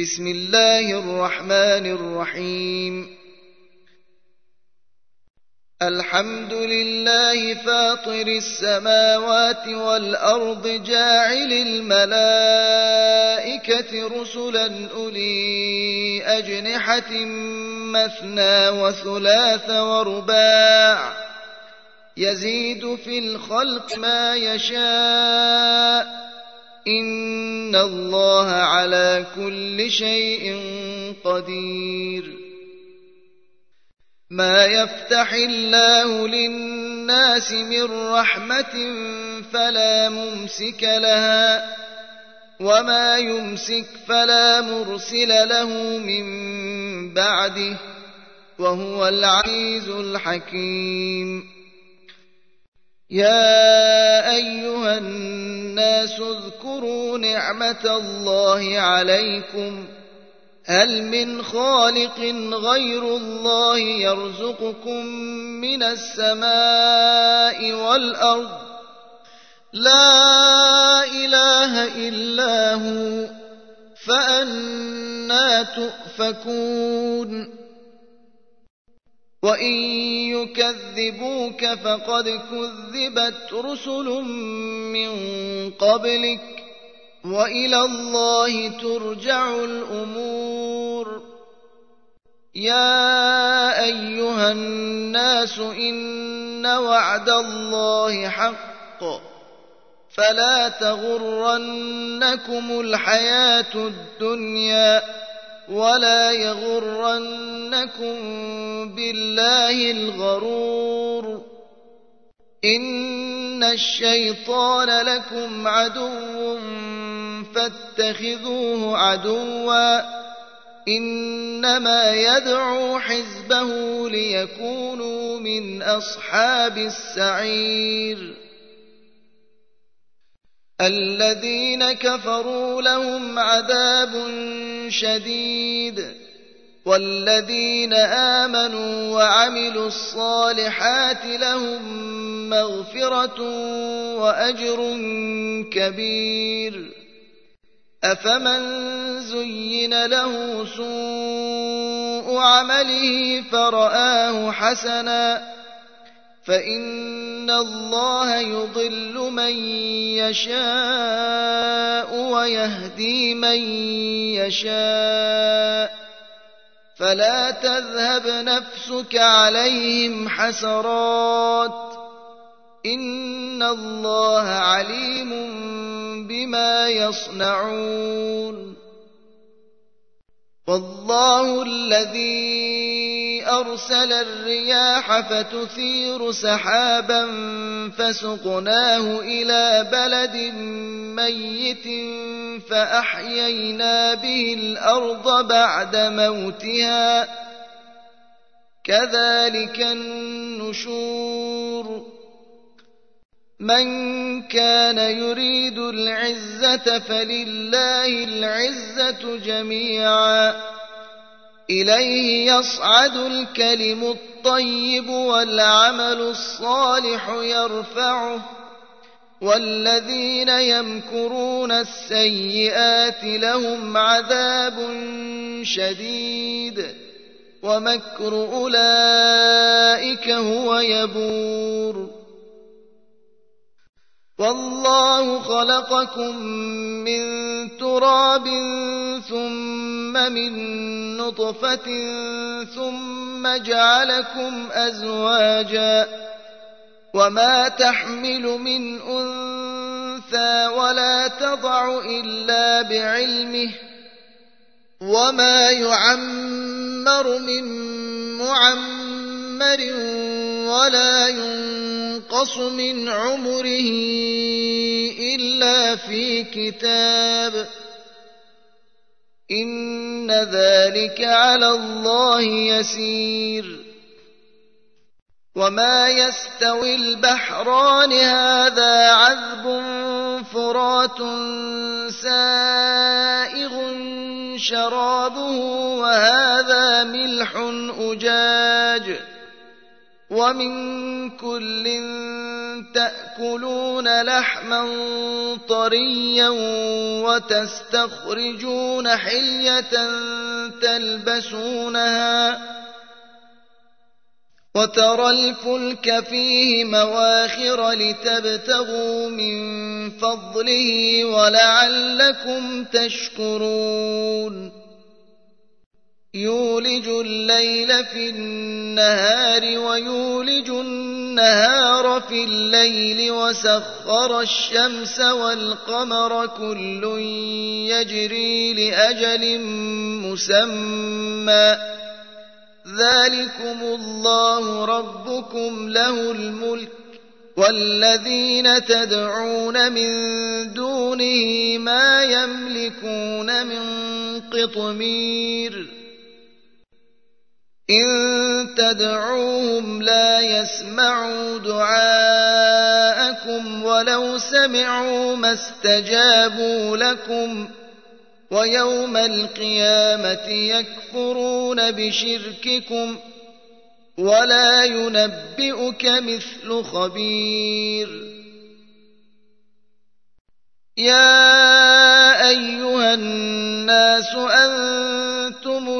بسم الله الرحمن الرحيم. الحمد لله فاطر السماوات والأرض جاعل الملائكة رسلا أولي أجنحة مثنى وثلاث ورباع يزيد في الخلق ما يشاء إن الله على كل شيء قدير. ما يفتح الله للناس من رحمة فلا ممسك لها وما يمسك فلا مرسل له من بعده وهو العزيز الحكيم. يا أيها الناس اذكروا نعمة الله عليكم هل من خالق غير الله يرزقكم من السماء والأرض لا إله إلا هو فأنى تؤفكون. وإن يكذبوك فقد كذبت رسل من قبلك وإلى الله ترجع الأمور. يا أيها الناس إن وعد الله حق فلا تغرنكم الحياة الدنيا ولا يغرنكم بالله الغرور. إن الشيطان لكم عدو فاتخذوه عدوا إنما يدعو حزبه ليكونوا من أصحاب السعير. الذين كفروا لهم عذاب شديد والذين آمنوا وعملوا الصالحات لهم مغفرة وأجر كبير. أفمن زين له سوء عمله فرآه حسنا فإن الله يضل من يشاء ويهدي من يشاء فلا تذهب نفسك عليهم حسرات إن الله عليم بما يصنعون. والله الذي أرسل الرياح فتثير سحابا فسقناه إلى بلد ميت فأحيينا به الأرض بعد موتها كذلك النشور. من كان يريد العزة فلله العزة جميعا إليه يصعد الكلم الطيب والعمل الصالح يرفعه والذين يمكرون السيئات لهم عذاب شديد ومكر أولئك هو يبور. والله خلقكم من تراب ثم من نطفة ثم جعلكم أزواجا وما تحمل من أنثى ولا تضع إلا بعلمه وما يعمر من معمر ولا ينقص من عمره إلا في كتاب إن ذلك على الله يسير. وما يستوي البحران هذا عذب فرات سائغ شرابه وهذا ملح أجاج ومن كل تأكلون لحما طريا وتستخرجون حلية تلبسونها وترى الفلك فيه مواخر لتبتغوا من فضله ولعلكم تشكرون يولج الليل في النهار ويولج النهار في الليل وسخر الشمس والقمر كل يجري لأجل مسمى ذلكم الله ربكم له الملك والذين تدعون من دونه ما يملكون من قطمير إن تدعوهم لا يسمعوا دعاءكم ولو سمعوا ما استجابوا لكم ويوم القيامة يكفرون بشرككم ولا ينبئك مثل خبير يا أيها الناس أنتم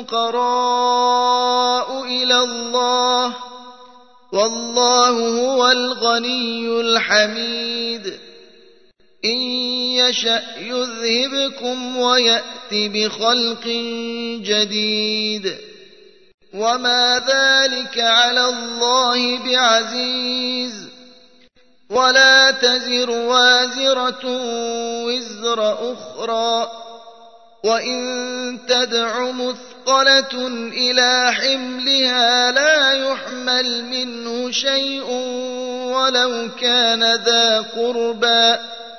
الفقراء إلى الله والله هو الغني الحميد إن يشأ يذهبكم ويأت بخلق جديد وما ذلك على الله بعزيز ولا تزر وازرة وزر أخرى وإن تدع مثقلة إلى حملها لا يحمل منه شيء ولو كان ذا قربى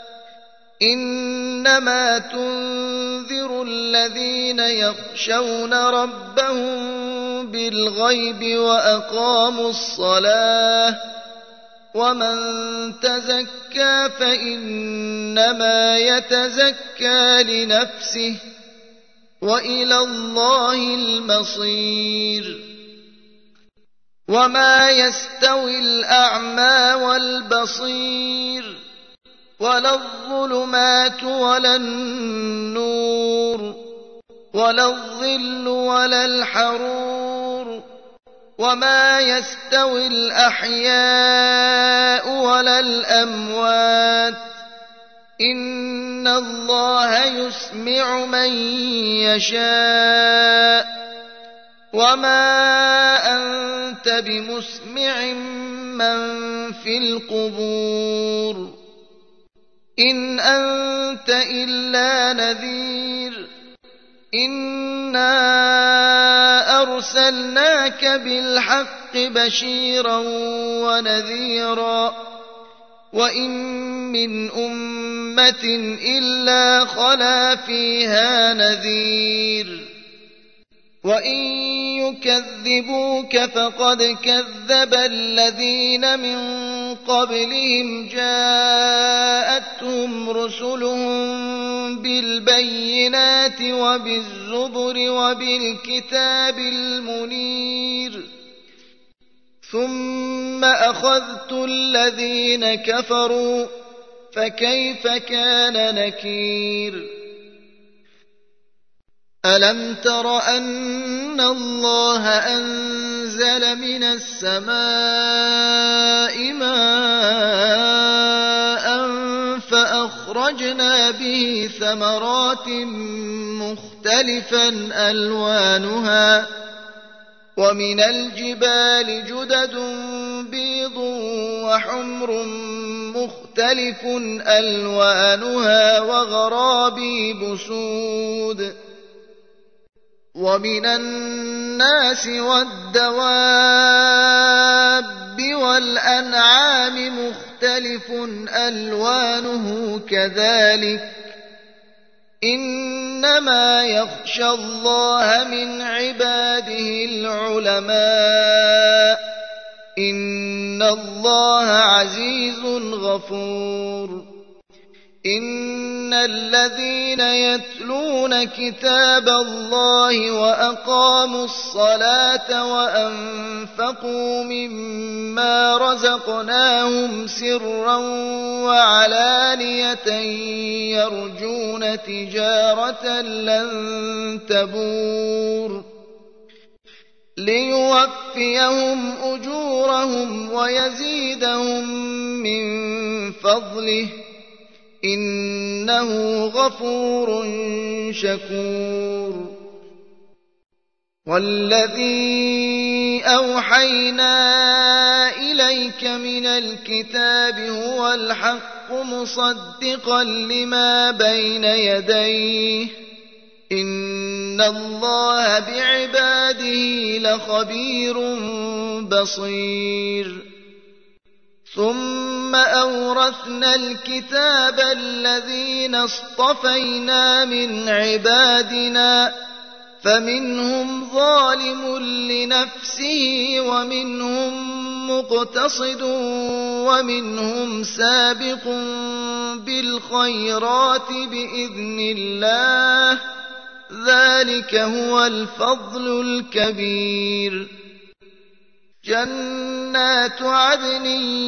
إنما تنذر الذين يخشون ربهم بالغيب وأقاموا الصلاة ومن تزكى فإنما يتزكى لنفسه وإلى الله المصير وما يستوي الأعمى والبصير ولا الظلمات ولا النور ولا الظل ولا الحرور وما يستوي الأحياء ولا الأموات إن الله يسمع من يشاء وما أنت بمسمع من في القبور إن أنت إلا نذير إنا أرسلناك بالحق بشيرا ونذيرا وإن من أمة إلا خلا فيها نذير وإن يكذبوك فقد كذب الذين من قبلهم جاءتهم رسلهم بالبينات وبالزبر وبالكتاب المنير ثم أخذت الذين كفروا فكيف كان نكير ألم تر أن الله أنزل من السماء ماء فأخرجنا به ثمرات مختلفا ألوانها ومن الجبال جدد بيض وحمر مختلف ألوانها وغرابيب سود ومن الناس والدواب والأنعام مختلف ألوانه كذلك إنما يخشى الله من عباده العلماء إن الله عزيز غفور إن الذين يتلون كتاب الله وأقاموا الصلاة وأنفقوا مما رزقناهم سرا وعلانية يرجون تجارة لن تبور ليوفيهم أجورهم ويزيدهم من فضله إنه غفور شكور والذي أوحينا إليك من الكتاب هو الحق مصدقا لما بين يديه إن الله بعباده لخبير بصير ثم أورثنا الكتاب الذين اصطفينا من عبادنا فمنهم ظالم لنفسه ومنهم مقتصد ومنهم سابق بالخيرات بإذن الله ذلك هو الفضل الكبير جنات عدن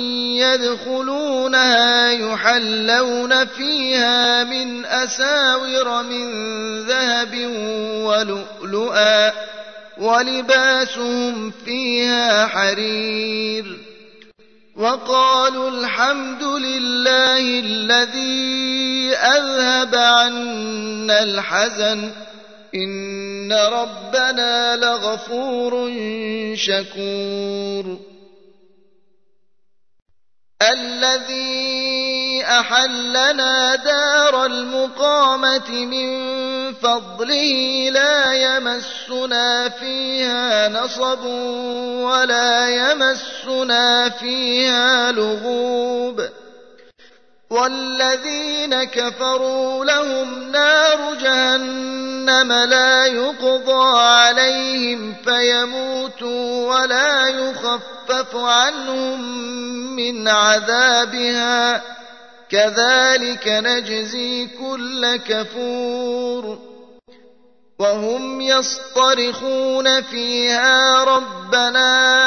يدخلونها يحلون فيها من أساور من ذهب ولؤلؤا ولباسهم فيها حرير وقالوا الحمد لله الذي أذهب عنا الحزن إن ربنا لغفور شكور الذي أحلنا دار المقامة من فضله لا يمسنا فيها نصب ولا يمسنا فيها لغوب والذين كفروا لهم نار جهنم لا يقضى عليهم فيموتوا ولا يخفف عنهم من عذابها كذلك نجزي كل كفور وهم يصطرخون فيها ربنا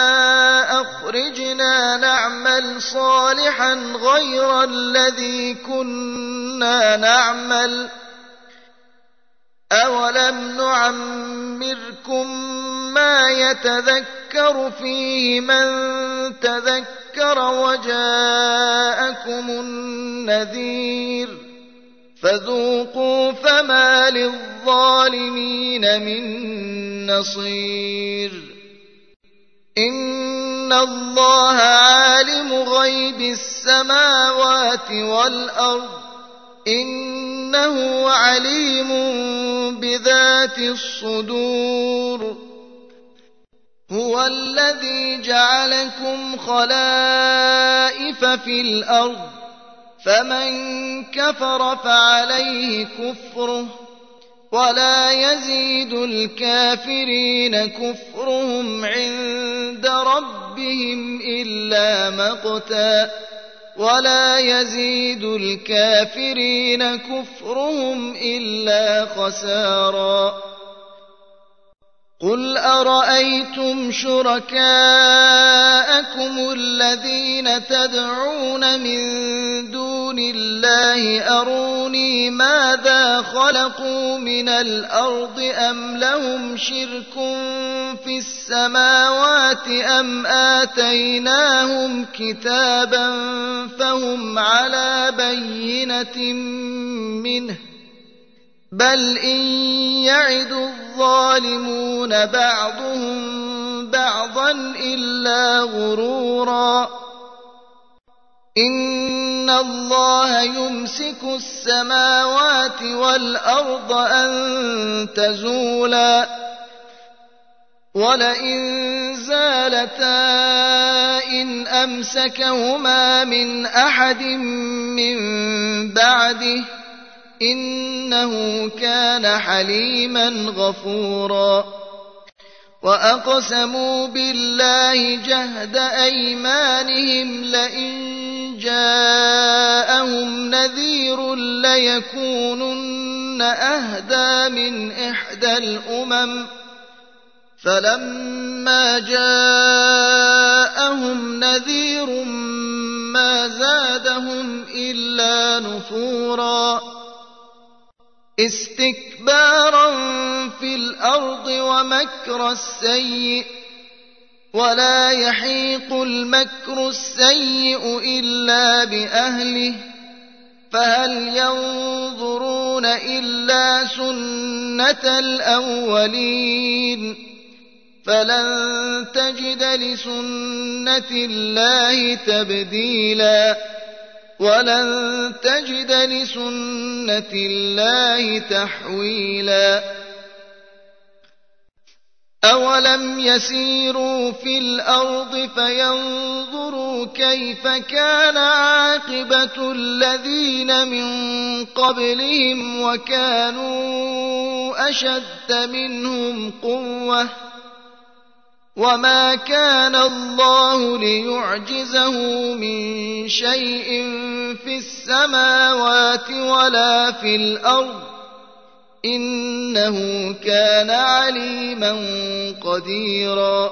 أخرجنا نعمل صالحا غير الذي كنا نعمل أولم نعمركم ما يتذكر فيه من تذكر وجاءكم النذير فذوقوا فما للظالمين من نصير إن الله عالم غيب السماوات والأرض إنه عليم بذات الصدور هو الذي جعلكم خلائف في الأرض فمن كفر فعليه كفره ولا يزيد الكافرين كفرهم عند ربهم إلا مقتا ولا يزيد الكافرين كفرهم إلا خسارا قل أرأيتم شركاءكم الذين تدعون من دون الله أروني ماذا خلقوا من الأرض أم لهم شرك في السماوات أم آتيناهم كتابا فهم على بينة منه بل إن يعد الظالمون بعضهم بعضا إلا غرورا إن الله يمسك السماوات والأرض أن تزولا ولئن زالتا إن أمسكهما من أحد من بعده إنه كان حليما غفورا وأقسموا بالله جهد أيمانهم لئن جاءهم نذير ليكونن أهدى من إحدى الأمم فلما جاءهم نذير ما زادهم إلا نفورا استكبارا في الأرض ومكر السيئ ولا يحيق المكر السيئ إلا بأهله فهل ينظرون إلا سنة الأولين فلن تجد لسنة الله تبديلا ولن تجد لسنة الله تحويلا أولم يسيروا في الأرض فينظروا كيف كان عاقبة الذين من قبلهم وكانوا أشد منهم قوة وما كان الله ليعجزه من شيء في السماوات ولا في الأرض إنه كان عليما قديرا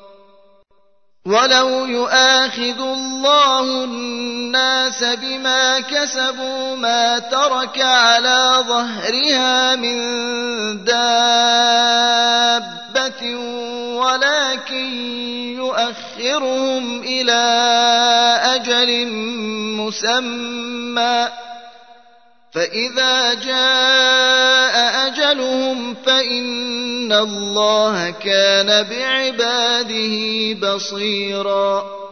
ولو يؤاخذ الله الناس بما كسبوا ما ترك على ظهرها من دابة ولكن يؤخرهم إلى أجل مسمى فإذا جاء أجلهم فإن الله كان بعباده بصيرا